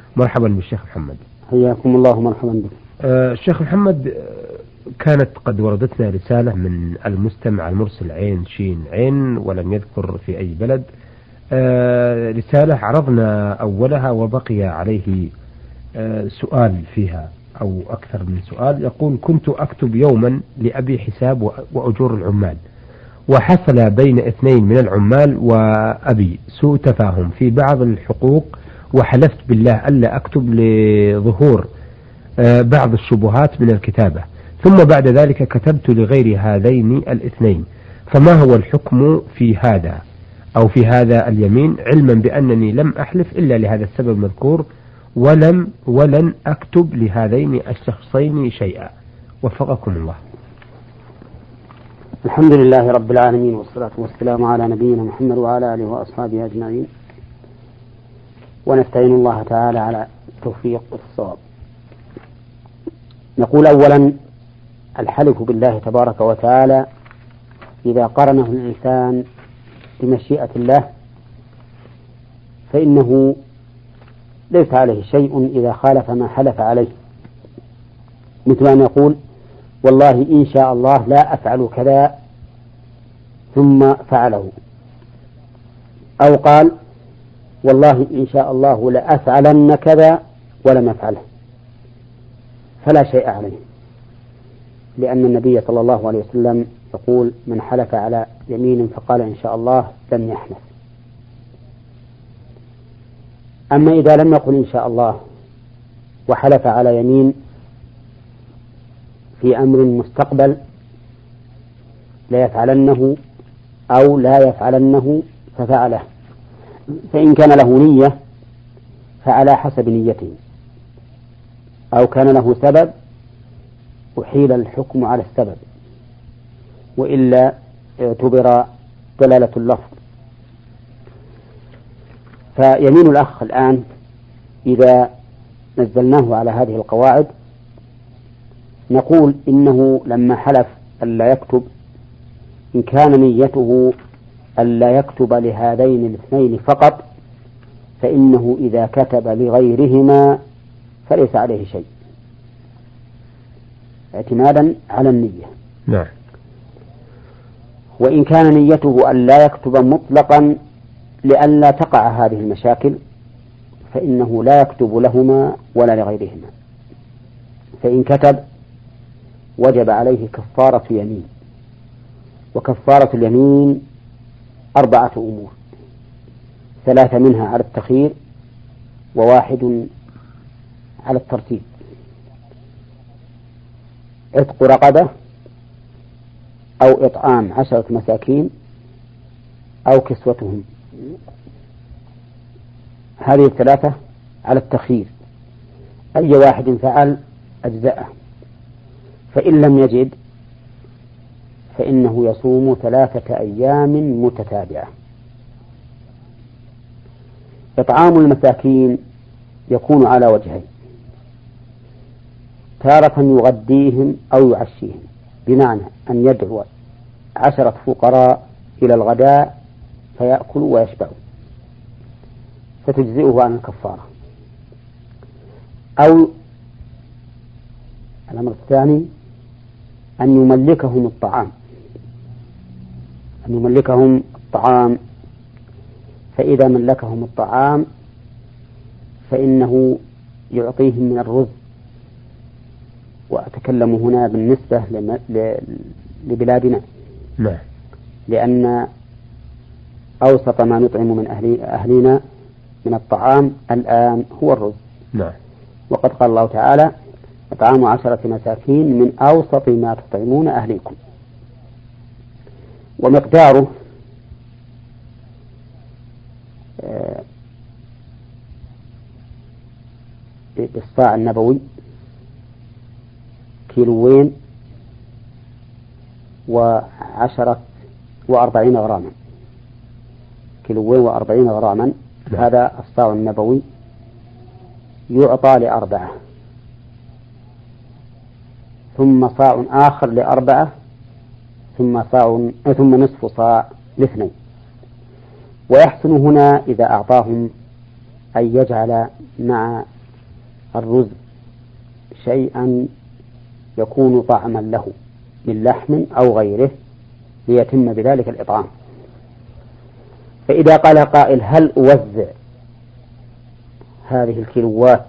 مرحبا بالشيخ محمد. حياكم الله، مرحبا بك. الشيخ محمد، كانت قد وردتنا رسالة من المستمع المرسل عين شين عين ولم يذكر في أي بلد، رسالة عرضنا أولها وبقي عليه سؤال فيها أو أكثر من سؤال. يقول: كنت أكتب يوما لأبي حساب وأجور العمال، وحصل بين اثنين من العمال وأبي سوء تفاهم في بعض الحقوق، وحلفت بالله ألا أكتب لظهور بعض الشبهات من الكتابة، ثم بعد ذلك كتبت لغير هذين الاثنين، فما هو الحكم في هذا أو في هذا اليمين، علما بأنني لم أحلف إلا لهذا السبب المذكور، ولن أكتب لهذين الشخصين شيئا، وفقكم الله. الحمد لله رب العالمين، والصلاة والسلام على نبينا محمد وعلى آله وأصحابه أجمعين، ونستعين الله تعالى على التوفيق والصواب. نقول أولا: الحلف بالله تبارك وتعالى إذا قرنه الإنسان بمشيئة الله فإنه ليس عليه شيء إذا خالف ما حلف عليه، مثل أن يقول: والله إن شاء الله لا أفعل كذا ثم فعله، أو قال: والله إن شاء الله لأفعلن كذا ولم يفعله، فلا شيء عليه، لأن النبي صلى الله عليه وسلم يقول: من حلف على يمين فقال إن شاء الله لم يحنث. أما إذا لم يقل إن شاء الله وحلف على يمين في أمر مستقبل لا يفعلنه أو لا يفعلنه ففعله، فإن كان له نية فعلى حسب نيته، أو كان له سبب أحيل الحكم على السبب، وإلا اعتبر دلالة اللفظ. فيمين الأخ الآن إذا نزلناه على هذه القواعد نقول إنه لما حلف ألا يكتب، إن كان نيته ألا يكتب لهذين الاثنين فقط فإنه إذا كتب لغيرهما فليس عليه شيء، اعتمادا على النية. نعم. وإن كان نيته ألا يكتب مطلقا لئلا تقع هذه المشاكل فإنه لا يكتب لهما ولا لغيرهما، فإن كتب وجب عليه كفارة يمين، وكفارة اليمين 4 أمور: 3 منها على التخيير، و1 على الترتيب: عتق رقبة، أو إطعام 10 مساكين، أو كسوتهم. هذه 3 على التخيير، أي واحد فعل أجزاءه، فإن لم يجد فإنه يصوم 3 أيام متتابعة. إطعام المساكين يكون على وجهين: تارة يغديهم أو يعشيهم، بمعنى أن يدعو 10 فقراء إلى الغداء فيأكلوا ويشبعوا فتجزئه عن الكفارة. أو الأمر الثاني أن يملكهم الطعام، فإذا ملكهم الطعام فإنه يعطيهم من الرز، وأتكلم هنا بالنسبة لبلادنا، لأن أوسط ما نطعم من أهلنا من الطعام الآن هو الرز. وقد قال الله تعالى: إطعام 10 مساكين من أوسط ما تطعمون أهليكم. ومقداره بالصاع النبوي 2 و40 غراما، 2 و40 غراما. هذا الصاع النبوي يعطى ل4، ثم صاع آخر ل4، ثم نصف صاع ل2. ويحسن هنا إذا أعطاهم أن يجعل مع الرز شيئا يكون طعما له من لحم أو غيره ليتم بذلك الإطعام. فإذا قال قائل هل أوزع هذه الكيلوات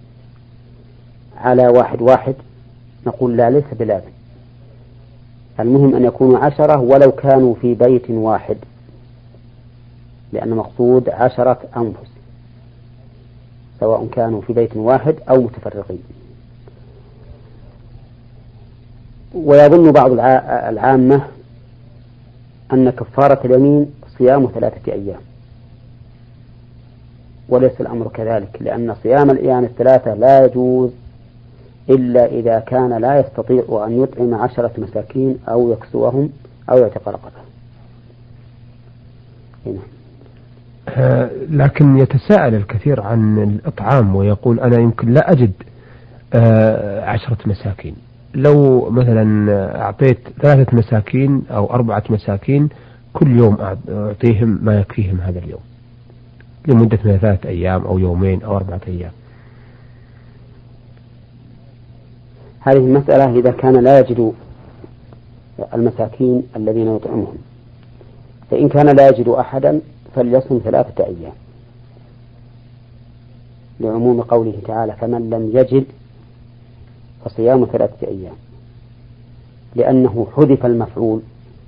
على واحد واحد؟ نقول لا، ليس بلازم. المهم أن يكونوا 10 ولو كانوا في بيت واحد، لأن مقصود 10 أنفس سواء كانوا في بيت واحد أو متفرقين. ويظن بعض العامة أن كفارة اليمين صيام 3 أيام، وليس الأمر كذلك، لأن صيام الأيام 3 لا يجوز إلا إذا كان لا يستطيع أن يطعم 10 مساكين أو يكسوهم أو يعتق رقبة. لكن يتساءل الكثير عن الإطعام ويقول أنا يمكن لا أجد 10 مساكين، لو مثلا أعطيت 3 مساكين أو 4 مساكين كل يوم أعطيهم ما يكفيهم هذا اليوم لمدة من 3 أيام أو يومين أو 4 أيام. هذه المسألة إذا كان لا يجد المساكين الذين يطعمهم، فإن كان لا يجد أحدا فليصم 3 أيام، لعموم قوله تعالى فمن لم يجد فصيام 3 أيام، لأنه حذف المفعول،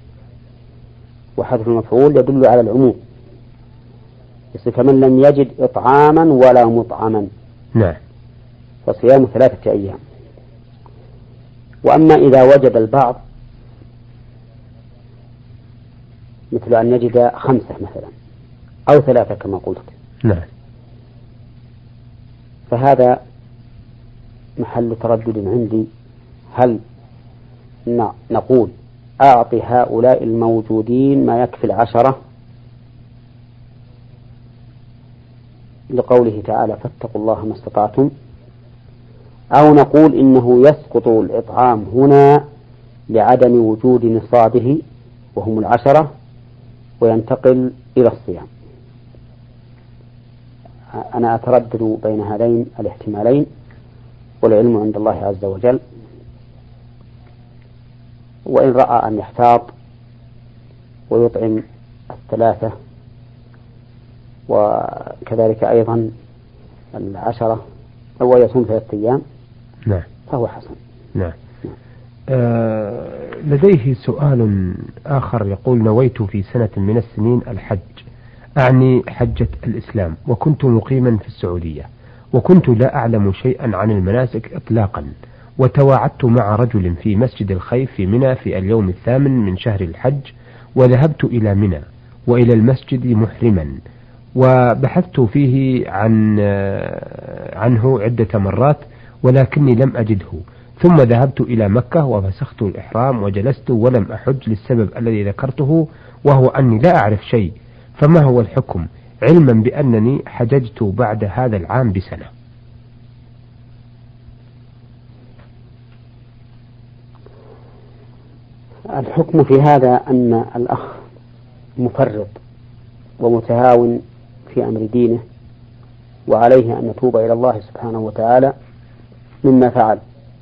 وحذف المفعول يدل على العموم، فمن لم يجد إطعاما ولا مطعما نعم فصيام 3 أيام. وأما إذا وجد البعض مثل أن يجد 5 مثلا أو 3 كما قلت، نعم، فهذا محل تردد عندي. هل نقول أعطي هؤلاء الموجودين ما يكفي 10 لقوله تعالى فاتقوا الله ما استطعتم، أو نقول إنه يسقط الإطعام هنا لعدم وجود نصابه وهم 10 وينتقل إلى الصيام؟ أنا أتردد بين هذين الاحتمالين، والعلم عند الله عز وجل. وإن رأى أن يحتاط ويطعم 3 وكذلك أيضا 10 أو يصوم 3 أيام نعم فهو حسن. نعم. لديه سؤال آخر يقول نويت في سنة من السنين الحج، أعني حجة الإسلام، وكنت مقيما في السعودية، وكنت لا أعلم شيئا عن المناسك إطلاقا، وتواعدت مع رجل في مسجد الخيف في منى في اليوم 8 من شهر الحج، وذهبت إلى منى وإلى المسجد محرما، وبحثت فيه عنه عدة مرات ولكني لم أجده، ثم ذهبت إلى مكة وفسخت الإحرام وجلست ولم أحج للسبب الذي ذكرته، وهو أني لا أعرف شيء، فما هو الحكم علما بأنني حججت بعد هذا العام بسنة؟ الحكم في هذا أن الأخ مفرط ومتهاون في أمر دينه، وعليه أن يتوب إلى الله سبحانه وتعالى مما فعل.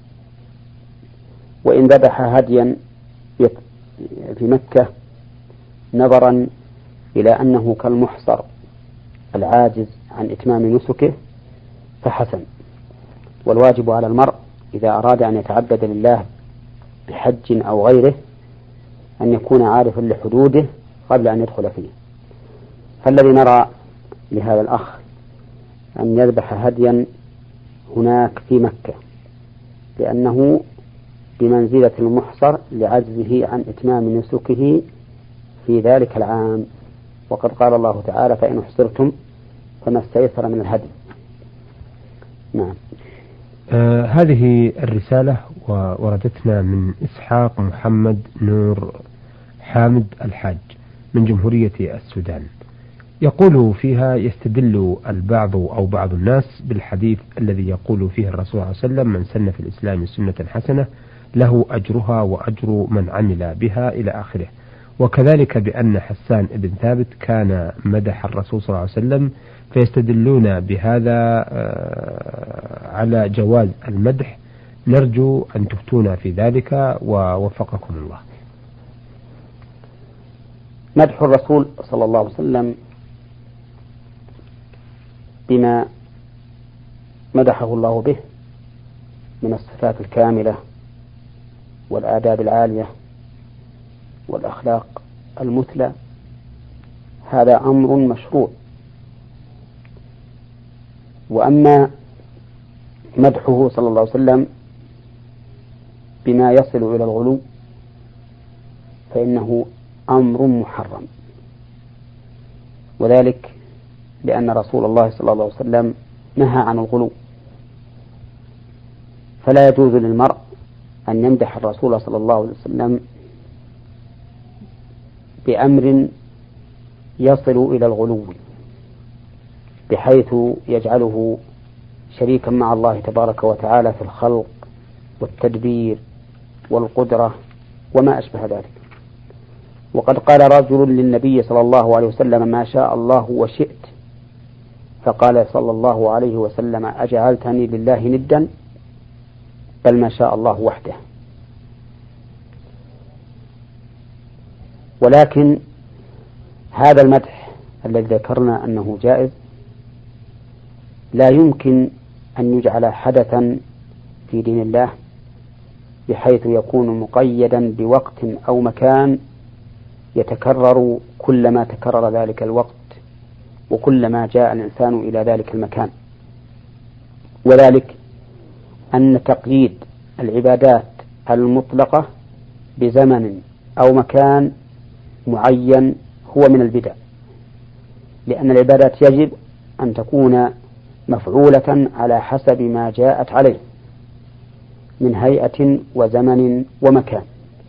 وإن ذبح هديا في مكة نظرا إلى أنه كالمحصر العاجز عن إتمام نسكه فحسن. والواجب على المرء إذا أراد أن يتعبد لله بحج أو غيره أن يكون عارفا لحدوده قبل أن يدخل فيه. فالذي نرى لهذا الأخ أن يذبح هديا هناك في مكة، لأنه بمنزلة المحصر لعجزه عن إتمام نسكه في ذلك العام، وقد قال الله تعالى فإن احصرتم فما استيسر من الهدي. نعم. هذه الرسالة وردتنا من إسحاق محمد نور حامد الحاج من جمهورية السودان، يقول فيها يستدل البعض أو بعض الناس بالحديث الذي يقول فيه الرسول صلى الله عليه وسلم من سن في الإسلام سنة حسنة له أجرها وأجر من عمل بها إلى آخره، وكذلك بأن حسان بن ثابت كان مدح الرسول صلى الله عليه وسلم، فيستدلون بهذا على جواز المدح، نرجو أن تفتونا في ذلك ووفقكم الله. مدح الرسول صلى الله عليه وسلم بما مدحه الله به من الصفات الكاملة والآداب العالية والأخلاق المثلى، هذا أمر مشروع. وأما مدحه صلى الله عليه وسلم بما يصل إلى الغلو فإنه أمر محرم، وذلك لأن رسول الله صلى الله عليه وسلم نهى عن الغلو، فلا يجوز للمرء أن يمدح الرسول صلى الله عليه وسلم بأمر يصل إلى الغلو بحيث يجعله شريكا مع الله تبارك وتعالى في الخلق والتدبير والقدرة وما أشبه ذلك. وقد قال رجل للنبي صلى الله عليه وسلم: ما شاء الله وشئت، فقال صلى الله عليه وسلم: أجعلتني لله ندا؟ بل ما شاء الله وحده. ولكن هذا المدح الذي ذكرنا أنه جائز لا يمكن أن يجعل حدثا في دين الله بحيث يكون مقيدا بوقت أو مكان يتكرر كلما تكرر ذلك الوقت وكلما جاء الإنسان إلى ذلك المكان، وذلك أن تقييد العبادات المطلقة بزمن أو مكان معين هو من البدع، لأن العبادات يجب أن تكون مفعولة على حسب ما جاءت عليه من هيئة وزمن ومكان.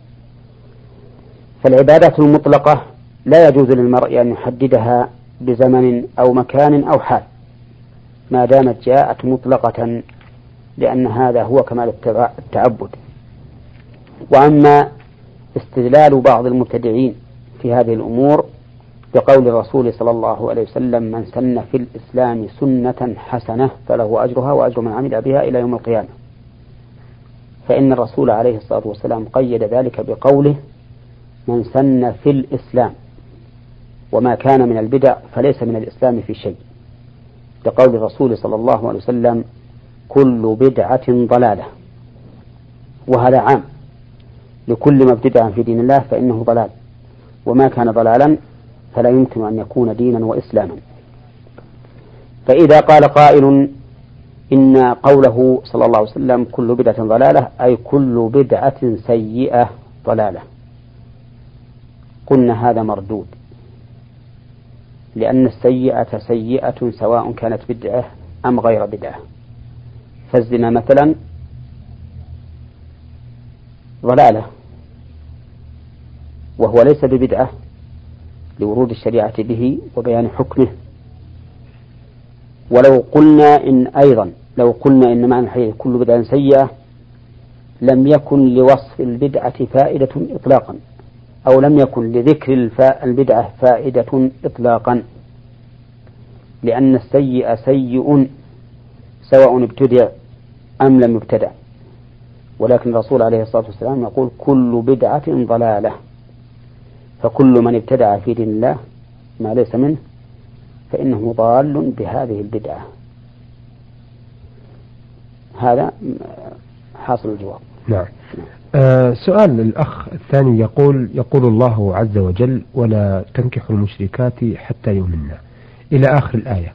فالعبادات المطلقة لا يجوز للمرء أن يحددها بزمن أو مكان أو حال ما دامت جاءت مطلقة، لأن هذا هو كمال التعبد. وأما استدلال بعض المبتدعين في هذه الأمور بقول الرسول صلى الله عليه وسلم: من سن في الإسلام سنة حسنة فله أجرها وأجر من عمل بها إلى يوم القيامة، فإن الرسول عليه الصلاة والسلام قيد ذلك بقوله: من سن في الإسلام، وما كان من البدع فليس من الإسلام في شيء، لقول الرسول صلى الله عليه وسلم: كل بدعة ضلالة. وهذا عام لكل ما ابتدع في دين الله فإنه ضلال، وما كان ضلالا فلا يمكن أن يكون دينا وإسلاما. فإذا قال قائل إن قوله صلى الله عليه وسلم كل بدعة ضلالة أي كل بدعة سيئة ضلالة، قلنا هذا مردود، لأن السيئة سيئة سواء كانت بدعة أم غير بدعة. فالزنا مثلا ضلالة وهو ليس ببدعة لورود الشريعة به وبيان حكمه. ولو قلنا إن معنى الحديث كل بدعة سيئة لم يكن لوصف البدعة فائدة إطلاقا، أو لم يكن لذكر البدعة فائدة إطلاقا، لأن السيء سيء سواء ابتدع أم لم يبتدع. ولكن الرسول عليه الصلاة والسلام يقول كل بدعة ضلالة، فكل من ابتدع في دين الله ما ليس منه فإنه ضال بهذه البدعة. هذا حاصل الجواب. نعم. سؤال الأخ الثاني يقول الله عز وجل: ولا تنكحوا المشركات حتى يؤمنن، إلى آخر الآية.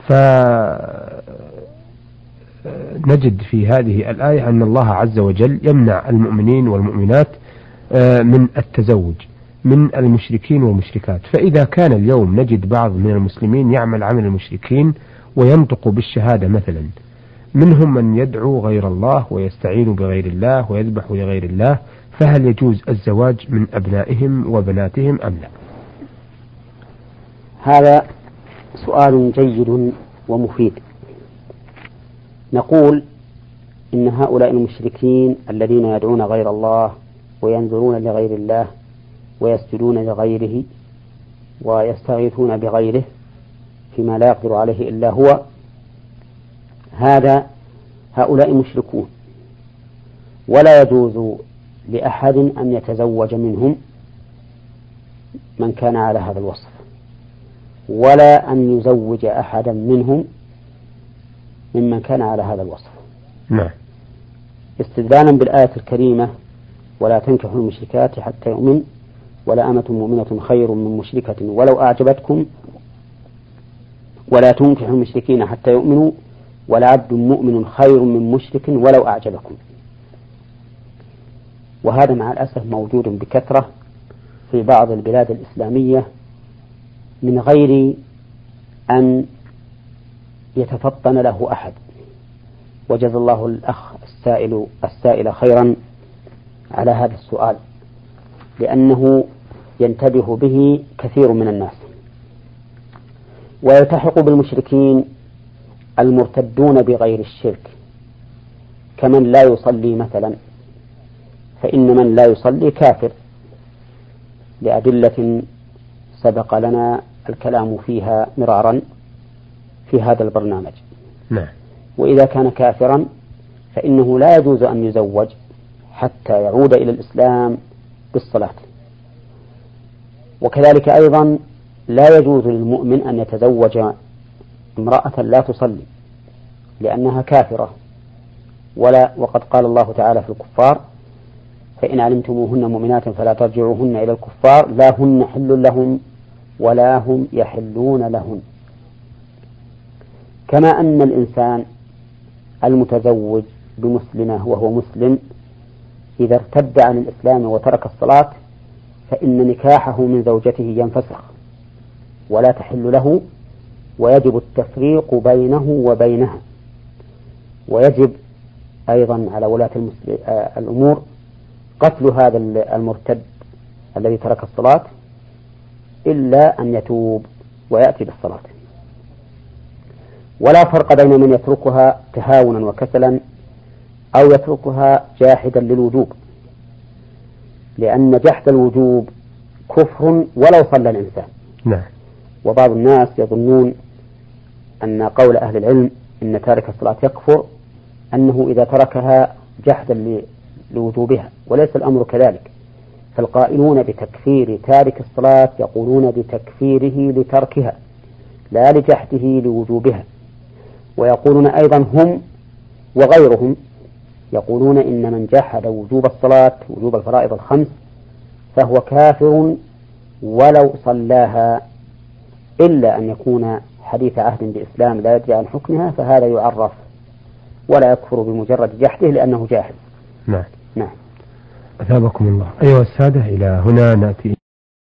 فنجد في هذه الآية أن الله عز وجل يمنع المؤمنين والمؤمنات من التزوج من المشركين والمشركات. فإذا كان اليوم نجد بعض من المسلمين يعمل عمل المشركين وينطق بالشهادة مثلا، منهم من يدعو غير الله ويستعين بغير الله ويذبح لغير الله، فهل يجوز الزواج من أبنائهم وبناتهم أم لا؟ هذا سؤال جيد ومفيد. نقول إن هؤلاء المشركين الذين يدعون غير الله وينذرون لغير الله ويسجدون لغيره ويستغيثون بغيره فيما لا يقدر عليه إلا هو، هذا هؤلاء مشركون، ولا يجوز لأحد أن يتزوج منهم من كان على هذا الوصف، ولا أن يزوج أحدا منهم ممن كان على هذا الوصف. نعم. استدلالا بالآية الكريمة: ولا تنكحوا المشركات حتى يؤمن ولا أمة مؤمنة خير من مشركة ولو أعجبتكم ولا تنكحوا المشركين حتى يؤمنوا ولا عبد مؤمن خير من مشرك ولو أعجبكم. وهذا مع الأسف موجود بكثرة في بعض البلاد الإسلامية من غير أن يتفطن له أحد. وجزا الله الأخ السائل خيرا على هذا السؤال، لأنه ينتبه به كثير من الناس. ويلتحق بالمشركين المرتدون بغير الشرك كمن لا يصلي مثلا، فإن من لا يصلي كافر لأدلة سبق لنا الكلام فيها مرارا في هذا البرنامج. نعم. وإذا كان كافرا فإنه لا يجوز أن يزوج حتى يعود إلى الإسلام بالصلاة. وكذلك أيضا لا يجوز للمؤمن أن يتزوج امرأة لا تصلي لأنها كافرة، وقد قال الله تعالى في الكفار: فإن علمتموهن مؤمنات فلا ترجعوهن إلى الكفار لا هن حل لهم ولا هم يحلون لهن. كما أن الإنسان المتزوج بمسلمة وهو مسلم إذا ارتد عن الإسلام وترك الصلاة فإن نكاحه من زوجته ينفسخ ولا تحل له، ويجب التفريق بينه وبينها. ويجب أيضا على ولاة الأمور قتل هذا المرتد الذي ترك الصلاة إلا أن يتوب ويأتي بالصلاة. ولا فرق بين من يتركها تهاونا وكسلا أو يتركها جاحدا للوجوب، لأن جحد الوجوب كفر ولو صلى الإنسان. نعم. وبعض الناس يظنون أن قول أهل العلم إن تارك الصلاة يكفر أنه إذا تركها جحدا لوجوبها، وليس الأمر كذلك. فالقائلون بتكفير تارك الصلاة يقولون بتكفيره لتركها لا لجحده لوجوبها. ويقولون أيضا هم وغيرهم يقولون إن من جحد وجوب الصلاة وجوب الفرائض الخمس فهو كافر ولو صلاها، إلا أن يكون حديث عهد بإسلام لا يدري عن حكمها، فهذا يعرف ولا يكفر بمجرد جحده لأنه جاحد. نعم. نعم. أثابكم الله. أيها السادة، إلى هنا نأتي